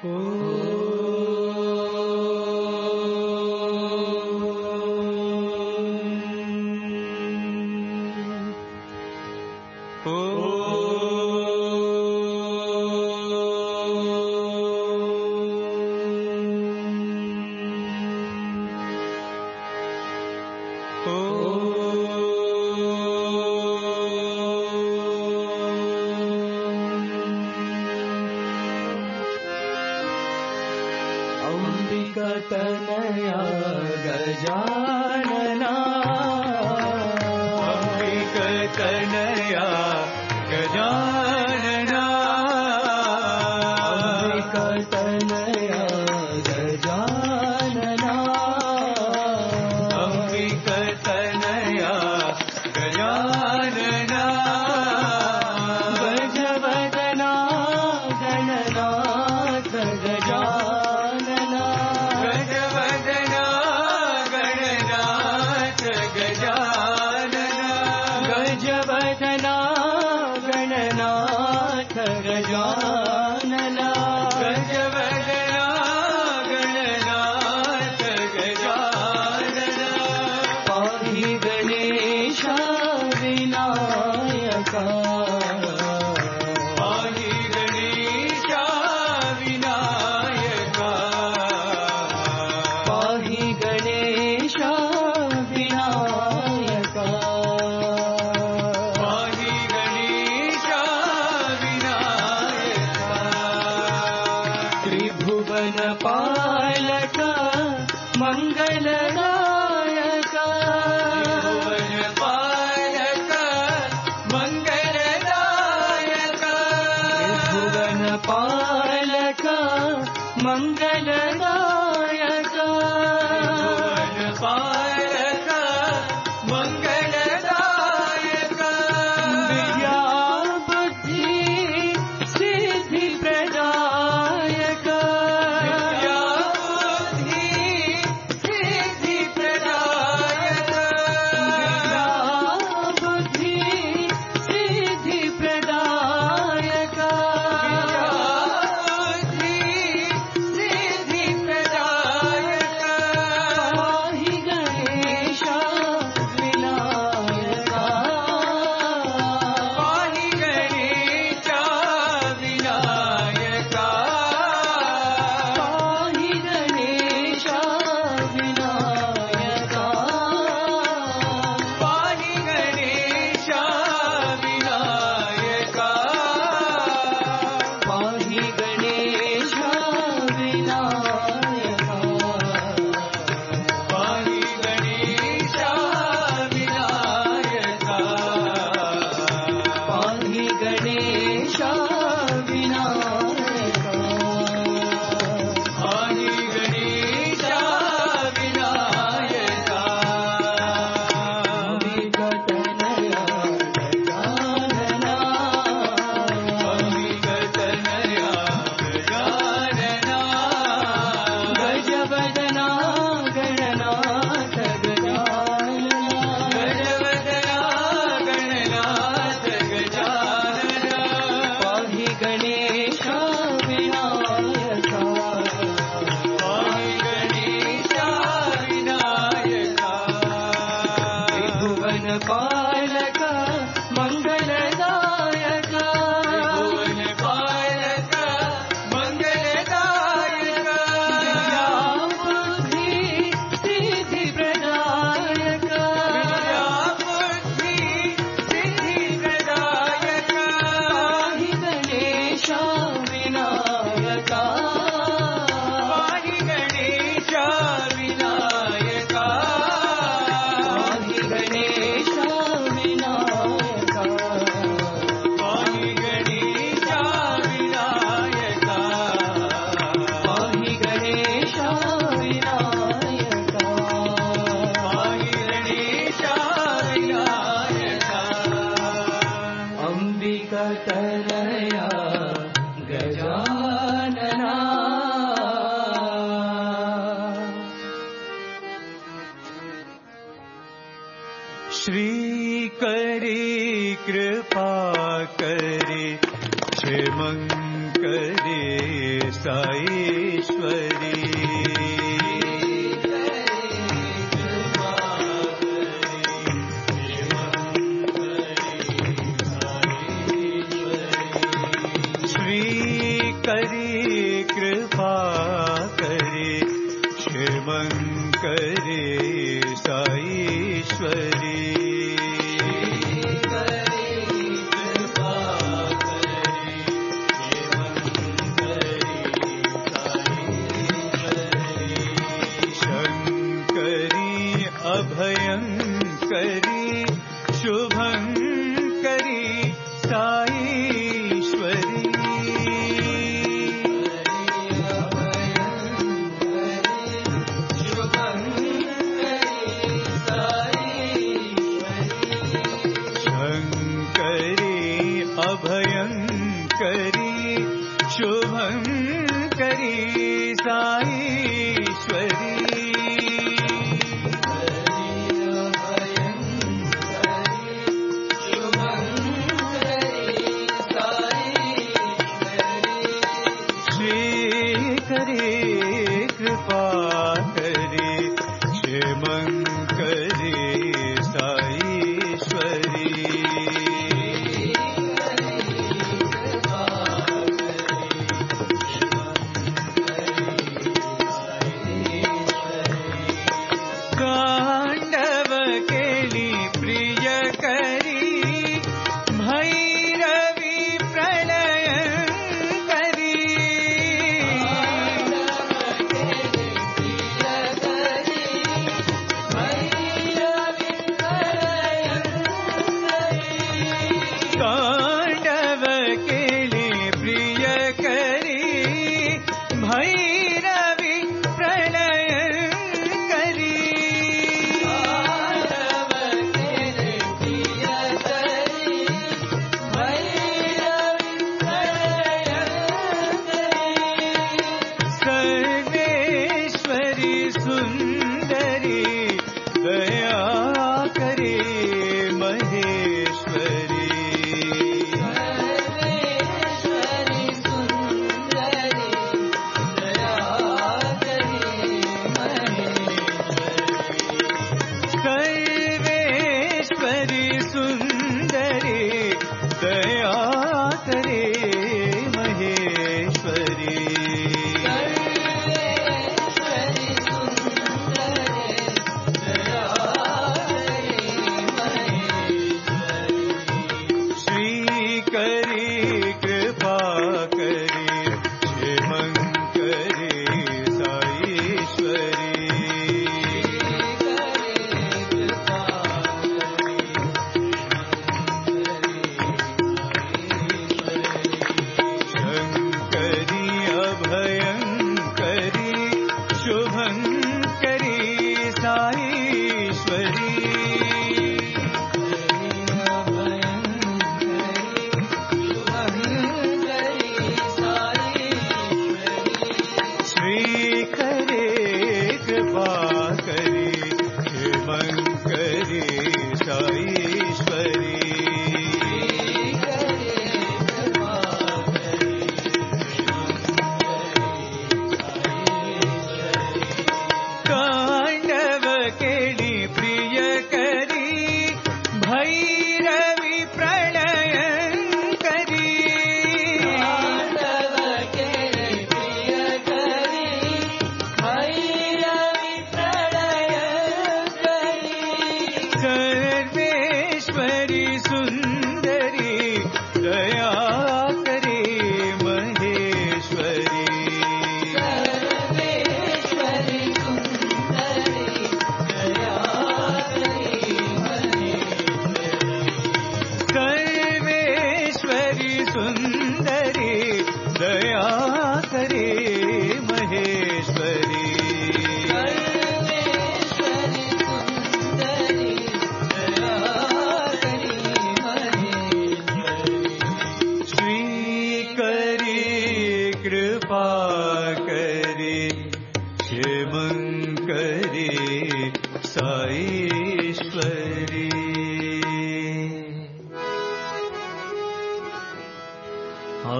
तनया गजानना तनया गजानना तनया गजानना तनया गजानना गजवदना गणनाथ गजानना गजवदना गणनाथ गजानना गजवदना गणनाथ गजानना पाहि गणेशा विनायका पाहि गणेशा विनायका पाहि गणेशा विनायका त्रिभुवन पालक मंगलदायक त्रिभुवन पालक मंगलदायक त्रिभुवन पालक मंगलदायक त्रिभुवन पालक मंगलदायक विद्या बुद्धि सिद्धि प्रदायक पालक मंगलदायक त्रिभुवन पालक मंगलदायक विद्या बुद्धि सिद्धि प्रदायक विद्या बुद्धि सिद्धि प्रदायक पाहि गणेशा विनायका पाहि गणेशा विनायका पाहि गणेशा विनायका पाहि गणेशा विनायका पाहि गणेशा विनायका पाहि गणेशा विनायका अंबिका तनया गजानना श्री करी कृपा करी क्षमं करे साईश्वरी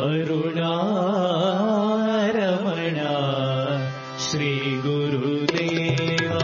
ಅರುಣಾರಮಣ ಶ್ರೀ ಗುರುದೇವ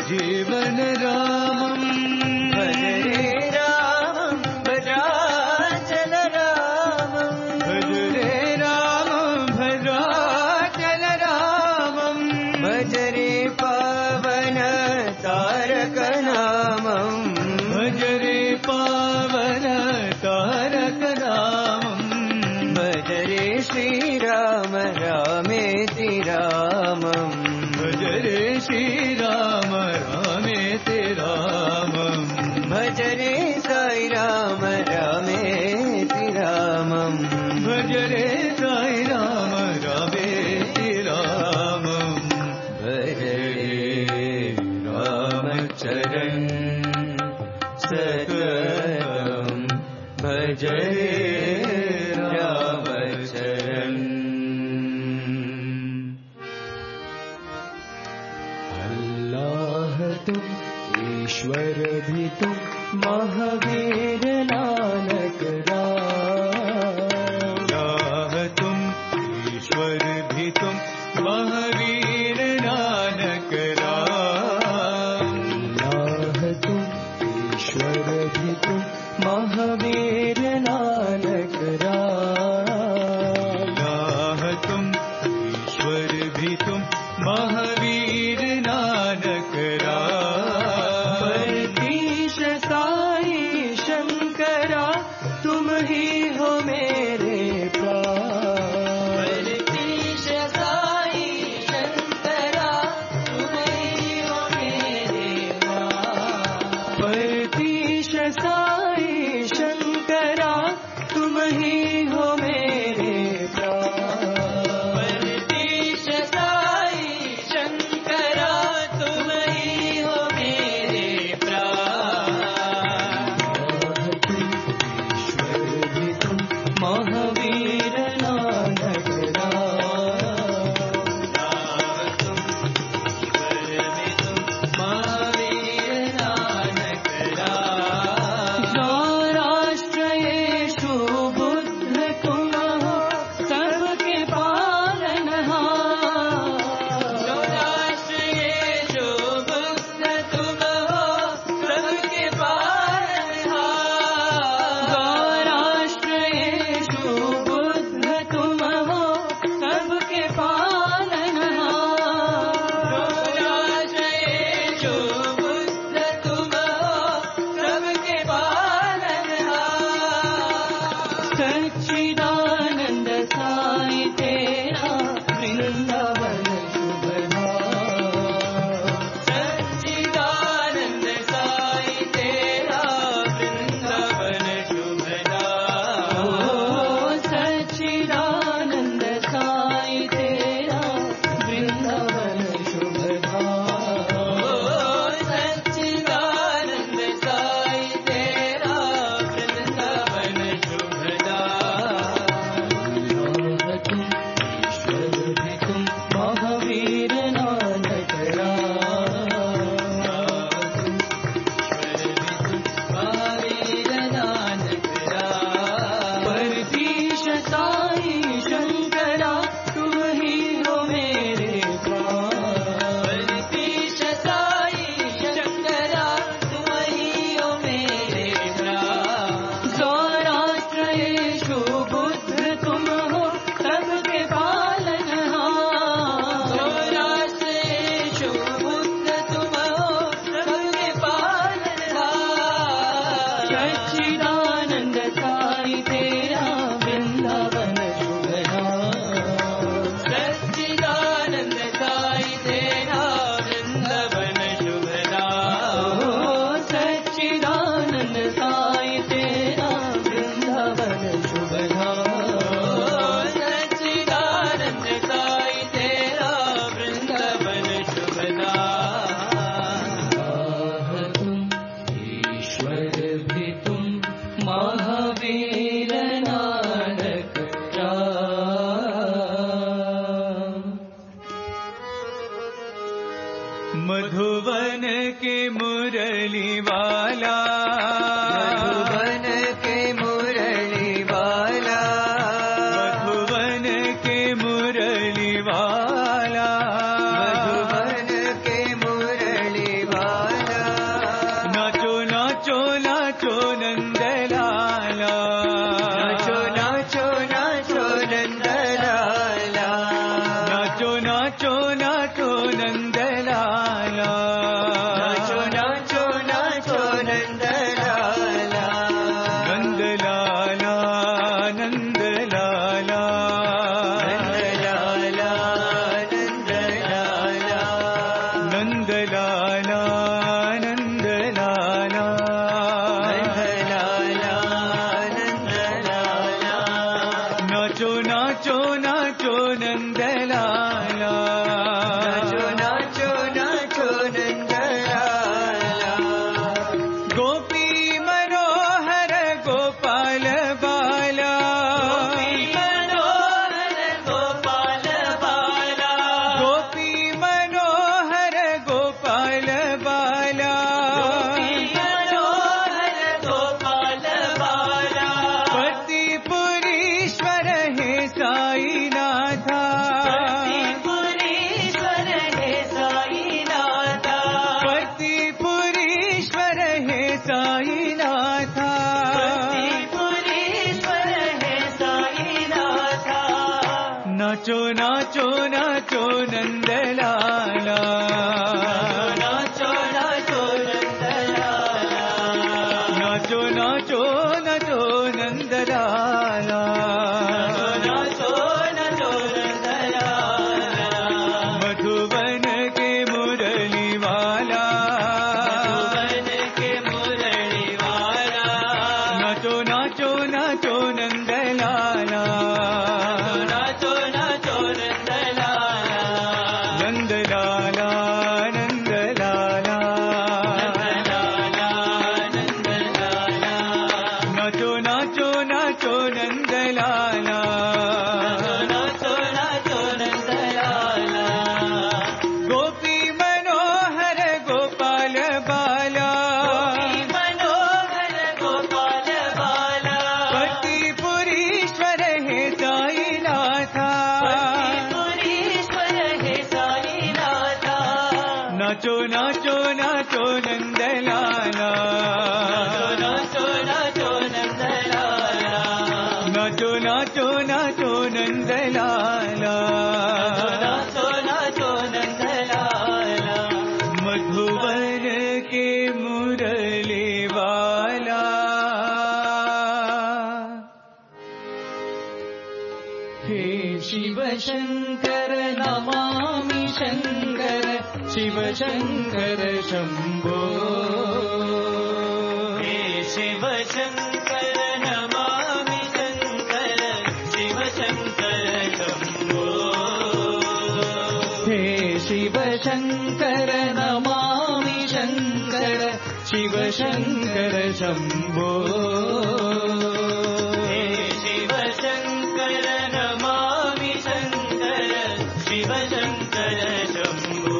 जीवन रामं भजे रामं भजाचल रामं भज रे रामं भजाचल रामं भज रे पावन तारक नामं भज रे पावन तारक नामं भज रे श्रीराम रामेति रामं भज रे श्रीराम रामेति रामं भज रे साई राम रामेति रामं भज रे साई राम रामेति रामं भज रे रामचरण सततं भज रे रामचरण अल्लाह तुम ईश्वर भी तुम महावीर नानक अल्लाह तुम ईश्वर भी तुम महावीर नानक राम अल्लाह तुम ईश्वर भी तुम महावीर नानक अल्लाह तुम ईश्वर भी तुम महावीर नानक राम परतीश साई शंकरा तुम ही हो मेरे प्राण परतीश साई शंकरा तुम ही हो मेरे प्राण परतीश साई शंकरा तुम ही हो मेरे प्राण परतीश साई शंकरा तुम ही हो मेरे प्राण ईश्वर भी तुम महावीर नानक राष्ट्रयेषु बुद्ध तुम हो सबके पालनहार राष्ट्रयेषु बुद्ध तुम हो सबके पालनहार राष्ट्रयेषु बुद्ध तुम हो सबके पालनहार राष्ट्रयेषु बुद्ध तुम हो सबके पालनहार सच्चिदानंद साई तेरा वृंदावन शुभ धाम सच्चिदानंद साई तेरा वृंदावन शुभ धाम सच्चिदानंद साई तेरा वृंदावन शुभ धाम सच्चिदानंद साई तेरा वृंदावन शुभ मधुवन के मुरली वाला, मधुवन के मुरली वाला, मधुवन के मुरली वाला, मधुवन के मुरली वाला, नाचो नाचो नाचो नंदलाला, नाचो नाचो नंदलाला, नाचो नाचो नाचो नंदलाला, नाचो नाचो नंदलाला, मधुबन के मुरली वाला, मधुबन के मुरली वाला, नाचो नाचो नाचो नंदलाला, नाचो नाचो नंदलाला, नंदलाला नंदलाला, नंदलाला नंदलाला, नाचो नाचो नाचो नंदलाला, नाचो नाचो नंदलाला, गोपी मनोहर गोपाल बाला, मनोहर गोपाल बाला, पतिपुरीश्वर हे साईनाथा, पुरीश्वर हे साईनाथा, नाचो नाचो नाचो नंदलाला, नाचो नाचो नंदलाला, नाचो नाचो नाचो नंदलाला, नाचो नाचो नंदलाला, मधुबन के मुरली वाला, हे शिव शंकर नमामि शंकर, शिव शंकर शंभो, हे शिव शंकर नमामि शंकर, शिव शंकर शंभो, हे शिव शंकर नमामि शंकर, शिव शंकर शंभो, हे शिव शंकर नमामि शंकर, शिव शंकर शंभो,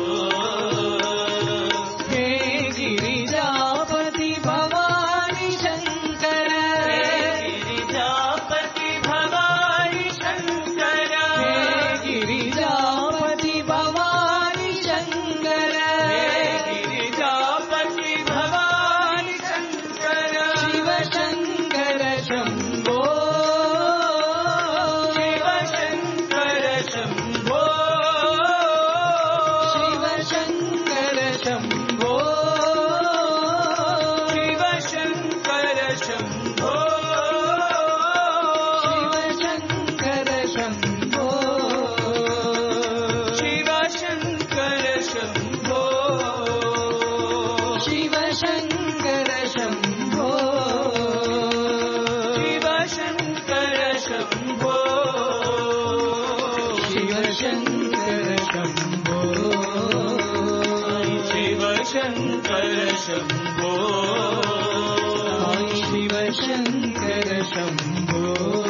हे गिरिजापति भवानी शंकर, हे गिरिजापति भवानी शंकर, हे गिरिजापति भवानी शंकर, हे गिरिजापति भवानी शंकर, शिव शंकर शंभो, शिव शंकर शंभो, शिव शंकर शंभो, शिव शंकर शंभो, शिव शंकर शंभो, शिव शंकर शंभो, शिव शंकर शंभो, शिव शंकर शंभो, शिव शंकर शंभो, शिव शंकर शंभो,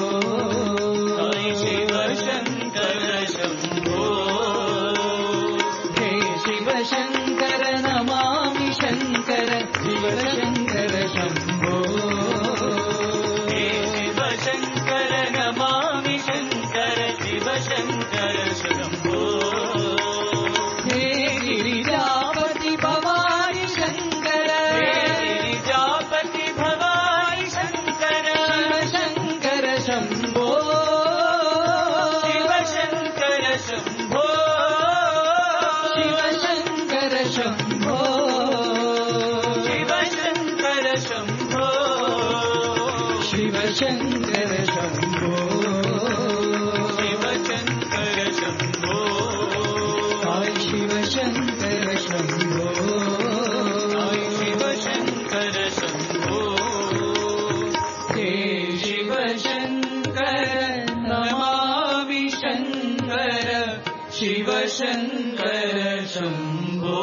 शिव शंकर शंभो, हे शिव शंकर नमामि शंकर, शिव शंकर शंभो, हे शिव शंकर नमामि शंकर, शिव शंकर शंभो, हे गिरिजापति भवानी शंकर, हे गिरिजापति भवानी शंकर, शिव शंकर शंभो, शिव शंकर शंभो, शिव शंकर शंभो, शिव शंकर शंभो, शिव शंकर शंभो, शिव शंकर शंभो, शिव शंकर शंभो, शिव शंकर शंभो, हे शिव शंकर नमामि शंकर, शिव शंकर शंभो,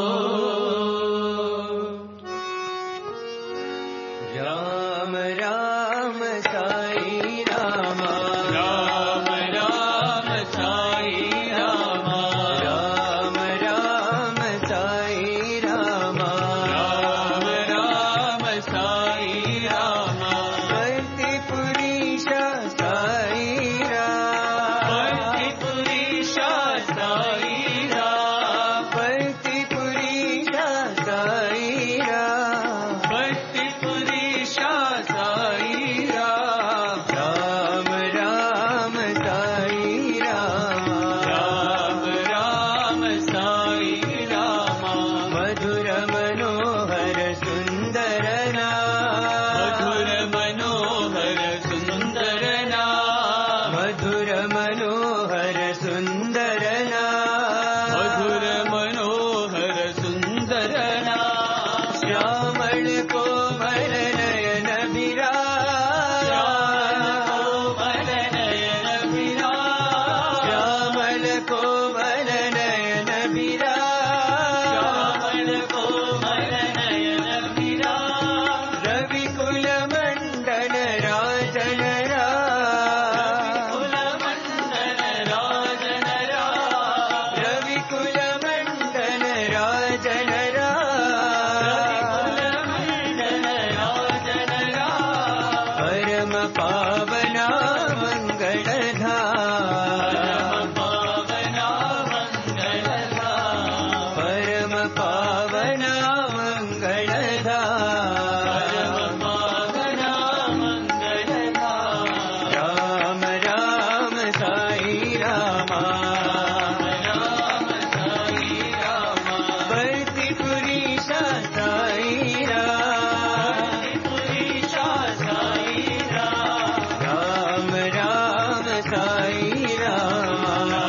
राम राम साई रामा, राम राम साई रामा, राम राम साई रामा, राम राम साई रामा, पतिपुरीश साई रामा, पतिपुरीश साई मधुर मनोहर सुंदर नाम, मधुर मनोहर सुंदर नाम, मधुर मनोहर सुंदर नाम, श्यामल कोमल नयन विराज, श्यामल कोमल नयन विराज, रवि कुल मंडन राजन रवि कुल मंडन राजन परम पावना मंगलधाम, परम पावना मंगलधाम, राम राम साई रामा, बरतीपुरी साई राम, राम साई रामा,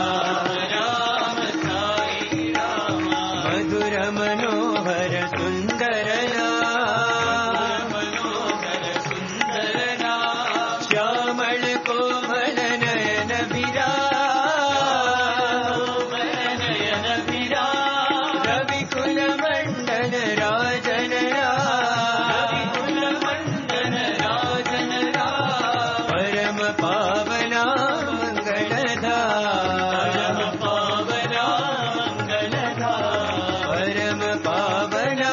मधुर मनोहर सुंदर नाम, श्यामल कोमल नयन विराज, रवि कुल मंडन राजन परम पावना मंगलधाम, परम पावना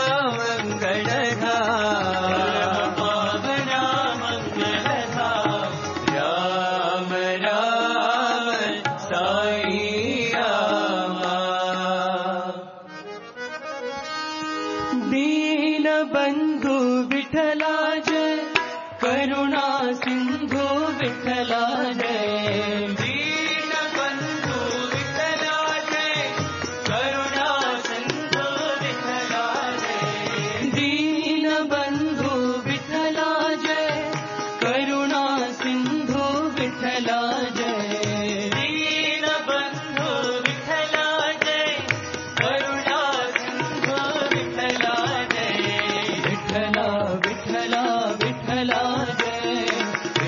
मंगलधाम, राम राम साई रामा, दीन बंधु विठला जय, करुणा सिंधु विठला जय, दीन बंधु विठला जय, करुणा सिंधु विठला जय, दीन बंधु विठला जय, करुणा सिंधु विठला जय, दीन बंधु विठला जय, करुणा सिंधु विठला जय, विठला विठला विठला जय,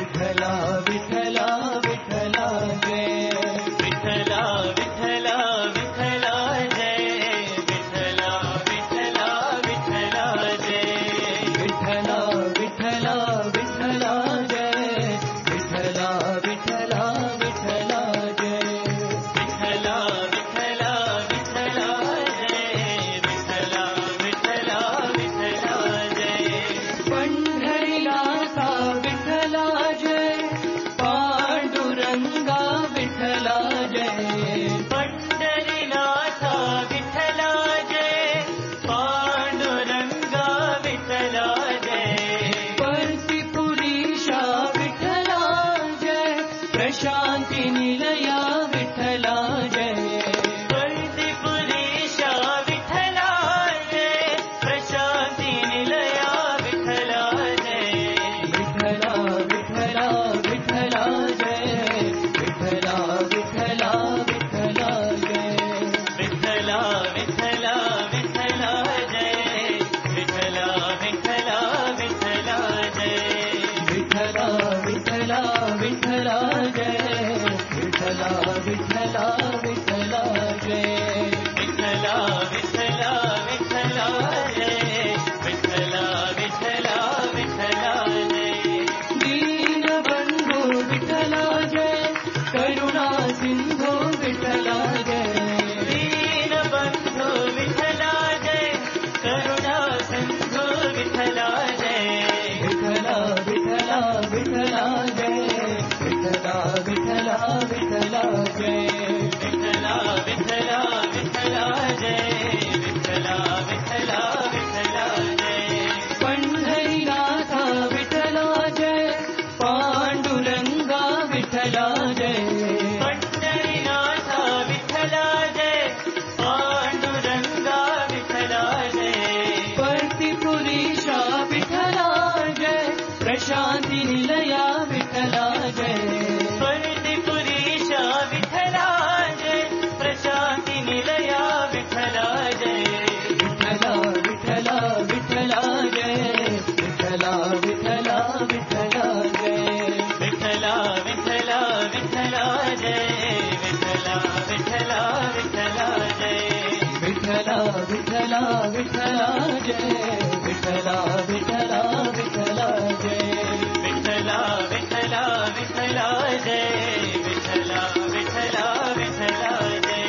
पुरीशा विठ्ठला जय प्रशांती निलया विठ्ठला जय परमपुरीशा विठ्ठला जय प्रशांती निलया विठ्ठला जय विठ्ठला विठ्ठला विठ्ठला जय विठ्ठला विठ्ठला विठ्ठला जय विठ्ठला विठ्ठला विठ्ठला जय विठ्ठला विठ्ठला विठ्ठला जय विठ्ठला विठ्ठला विठ्ठला जय विठ्ठला विठ्ठला विठ्ठला जय विठ्ठला विठ्ठला विठ्ठला जय विठ्ठला विठ्ठला विठ्ठला जय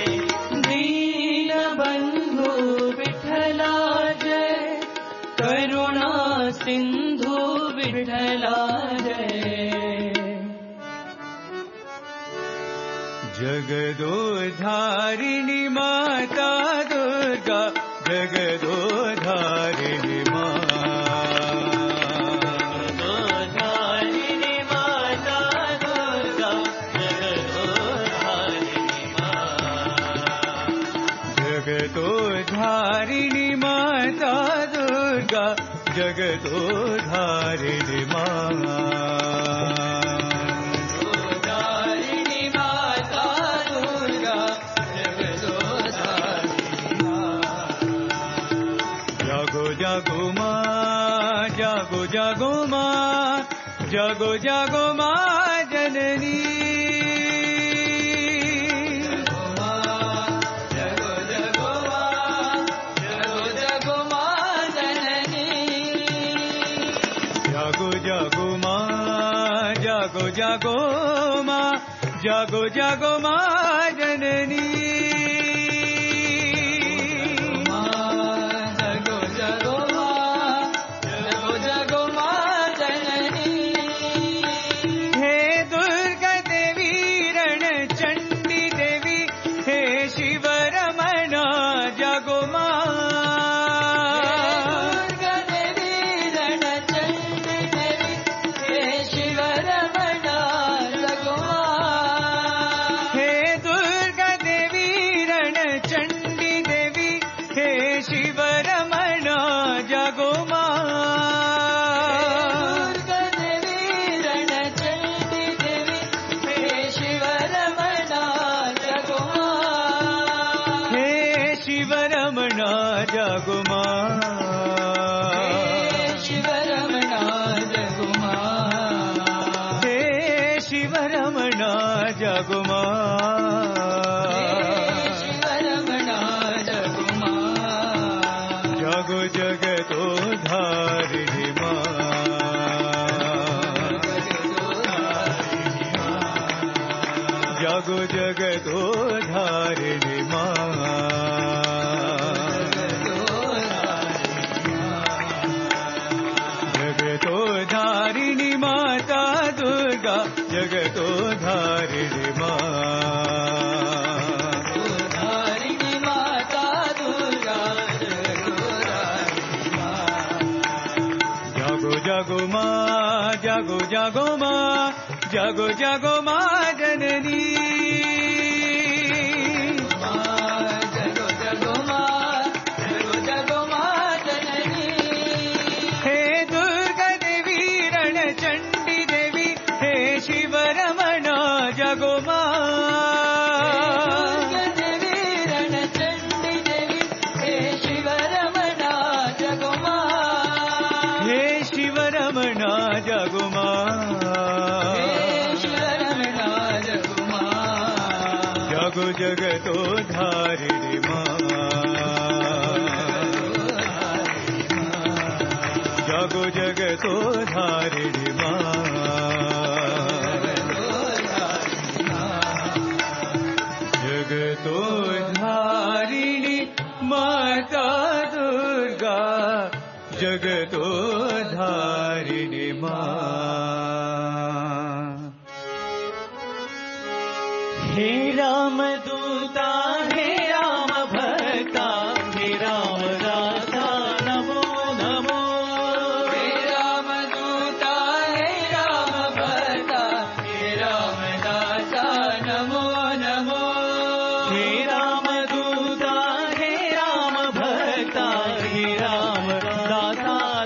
दीनबंधु विठ्ठला जय करुणा सिंधु विठ्ठला जय जगदोधारिणी माता दुर्गा जगदोधारिणी जगदोधारिणी माता दुर्गा जगदोधारिणी माता दुर्गा जगदोधारिणी जागो माँ जागो जागो माँ जागो जागो माँ जननी जागो जागो माँ जागो जागो माँ जननी जागो जागो माँ जागो जागो माँ जागो जागो माँ जननी जागो माँ शिवरमणा जागो माँ हे शिवरमणा जागो माँ शिवरमणा जागो माँ जागो जगदोधारिणी माँ जागो जगदोधारिणी माँ जगतोधारिणी माता दुर्गा जगतोधारिणी माँ धारिणी माता दुर्गा जागो जागो माँ जागो जागो माँ जागो जागो माँ जननी जागो जागो माँ जागो जागो माँ जननी हे दुर्गा देवी रण चंडी देवी हे शिवरमणा जागो माँ देवी रण चंडी देवी हे शिवरमणा जागो माँ हे शिवरमणा जागो माँ शिवरमणा जागो माँ जागो जगतोधारिणी माँ जागो जगतोधारिणी माँ जगतोधारिणी माता दुर्गा जगतोधारिणी माँ हे राम दूता हे राम भक्ता हे राम दाता नमो नमो हे राम दूता हे राम भक्ता हे राम दाता नमो नमो हे राम दूता हे राम भक्ता हे राम दाता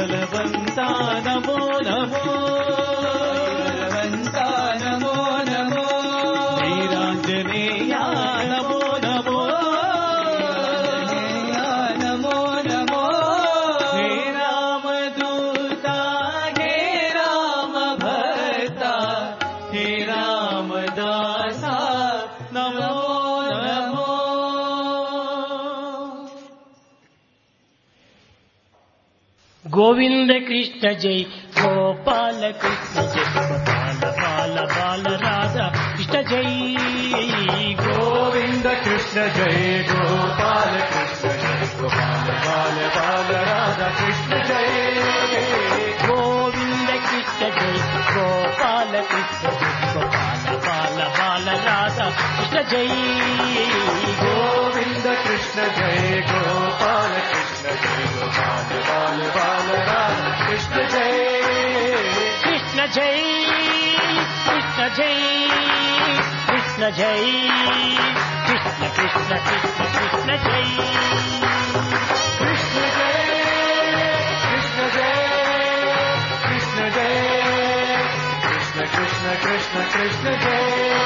बलवंता नमो नमो बलवंता नमो नमो वीरांजनेया नमो नमो नमो नमो हे रामदूता हे राम भक्ता हे रामदासा नमो नमो गोविंद कृष्ण जय गोपाल कृष्ण जय गोपाल बाल बाल राधा कृष्ण जय गोविंद कृष्ण जय गोपाल कृष्ण जय गोपाल बाल बाल राधा कृष्ण जय गोविंद कृष्ण जय गोपाल कृष्ण जय गोपाल बाल बाल राधा कृष्ण जय गोविंद कृष्ण जय गोपाल कृष्ण जय गोपाल बाल बाल राधा कृष्ण जय कृष्ण जय कृष्ण जय कृष्ण जय कृष्ण कृष्ण कृष्ण कृष्ण जय कृष्ण जय कृष्ण जय कृष्ण जय कृष्ण कृष्ण कृष्ण कृष्ण जय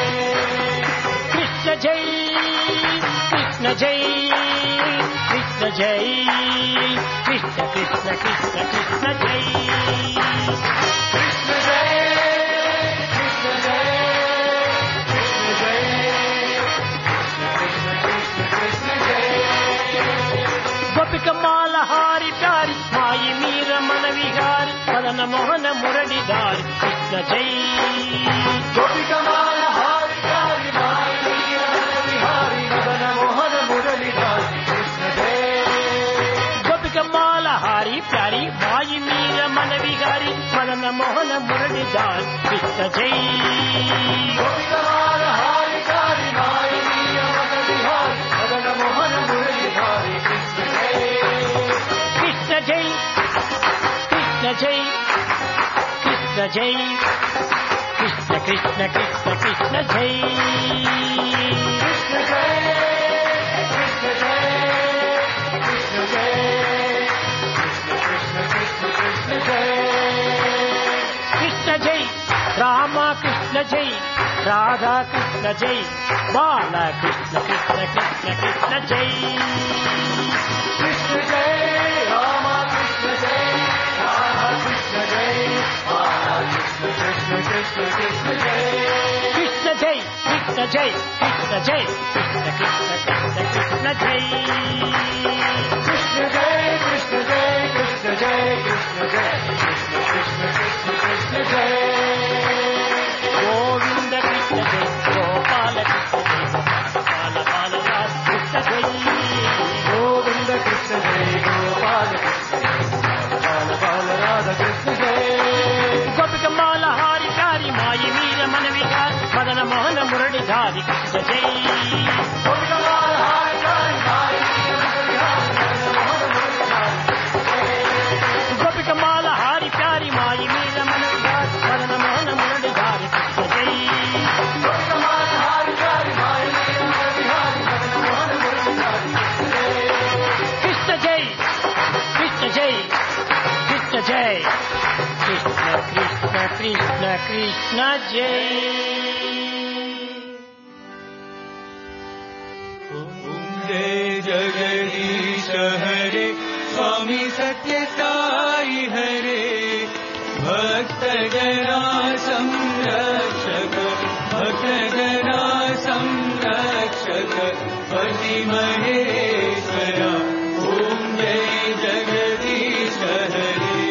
कृष्ण जय कृष्ण जय कृष्ण जय कृष्ण कृष्ण कृष्ण कृष्ण जय कृष्ण जय कृष्ण जय कृष्ण जय कृष्ण कृष्ण कृष्ण जय गोपिक माल हारी प्यारी माई मीर मन विहारी मदन मोहन मुरली धारी कृष्ण जय गोपिका माला हारी प्यारी माई मीरा बिहारी मदन मोहन मुरलीधारी कृष्ण जय गोपिक माल हारी प्यारी माई मीर मन विहारी मदन मोहन मुरली धारी कृष्ण जय गोपिका माला हारी प्यारी माई मीरा बिहारी मदन मोहन मुरलीधारी कृष्ण जय कृष्ण जय कृष्ण जय कृष्ण जय कृष्ण कृष्ण कृष्ण कृष्ण जय कृष्ण जय कृष्ण जय कृष्ण जय कृष्ण कृष्ण कृष्ण जय कृष्ण जय राम कृष्ण जय राधा कृष्ण जय बाला कृष्ण कृष्ण कृष्ण कृष्ण जय कृष्ण जय राम कृष्ण जय राधा कृष्ण जय बाला कृष्ण कृष्ण कृष्ण कृष्ण जय कृष्ण जय कृष्ण जय कृष्ण जय कृष्ण कृष्ण कृष्ण कृष्ण जय कृष्ण जय कृष्ण जय कृष्ण जय कृष्ण जय कृष्ण कृष्ण कृष्ण कृष्ण जय गोविंद कृष्ण जय गोपाल कृष्ण जय गोपाल बाल राधा कृष्ण जय गोविंद कृष्ण जय गोपाल कृष्ण जय बाल बाल राधा कृष्ण जय गोपिक माल हारी प्यारी माई मीर मन विहार मदन मोहन मुरली धारी कृष्ण जय गोपिका माला हारी प्यारी माई गोपिक माल हारी प्यारी माई मीर मन विहार मदन मोहन मुरली धारी कृष्ण जय गोपिका माला हारी प्यारी माई बिहारी मदन मोहन मुरलीधारी कृष्ण जय कृष्ण जय कृष्ण जय कृष्ण कृष्ण कृष्ण कृष्ण जय जय जगदीश हरे स्वामी सत्य साई हरे भक्त जना संरक्षक भक्त जना संरक्षक पति महेश्वरा ओम जय जगदीश हरे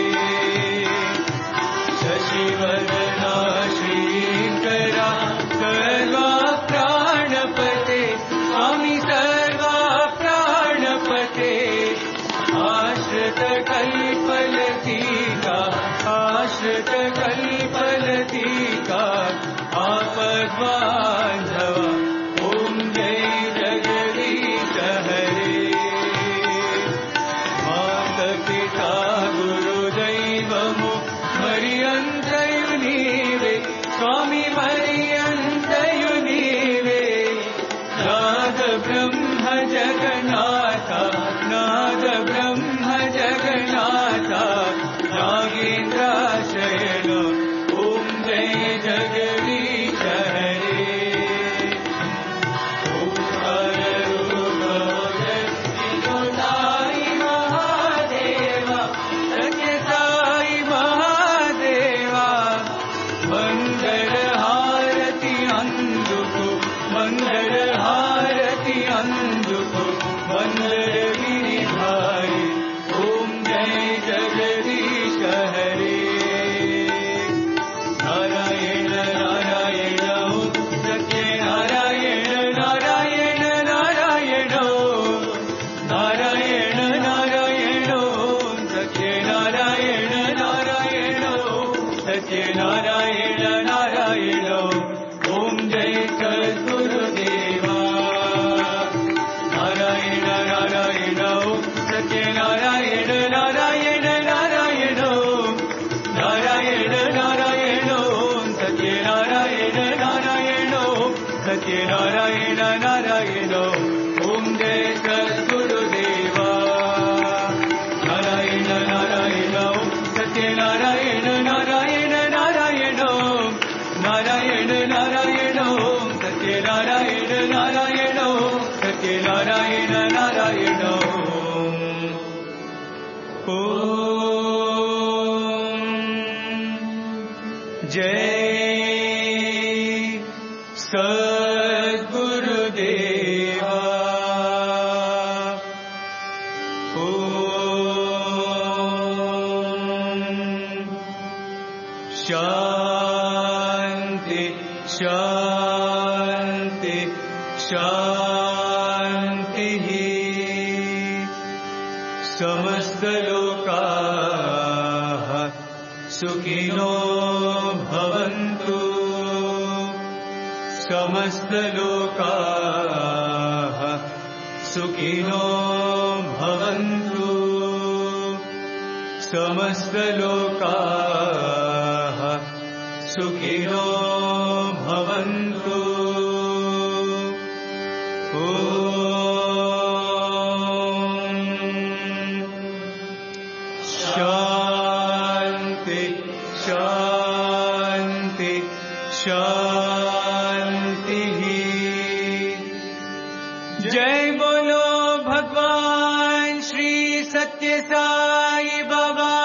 शशिवदना श्रीकरा सर्वा प्राणपते स्वामी सर्वा प्राणपते आश्रित कल्पलतिका आश्रित कल्पलतिका आपद्बान्धवा ॐ जय जगदीश हरे मातपिता गुरुदैवमो मर्यन्तयु नीवे स्वामी मर्यन्तयु नीवे नाद ब्रह्म जगन्नाथ नाद ब्रह्म जगन्नाथ सत्यनारायण नारायण ओम जय सद्गुरुदेवा नारायण नारायण ओम सत्यनारायण नारायण नारायण नारायण नारायण ओम सत्यनारायण नारायण सत्यनारायण नारायण ओम जय सद्गुरुदेवा नारायण नारायण ओम सत्यनारायण नारायण नारायण नारायण नारायण ओम सत्यनारायण नारायण सत्यनारायण नारायण ओम जय सद्गुरुदेवा शांति शांति शांति समस्त लोकाः सुखिनो भवन्तु समस्त लोकाः सुखिनो भवन्तु समस्त लोकाः सुखिनो भवन्तु शांति शांति शांति जय बोलो भगवान श्री सत्य साई बाबा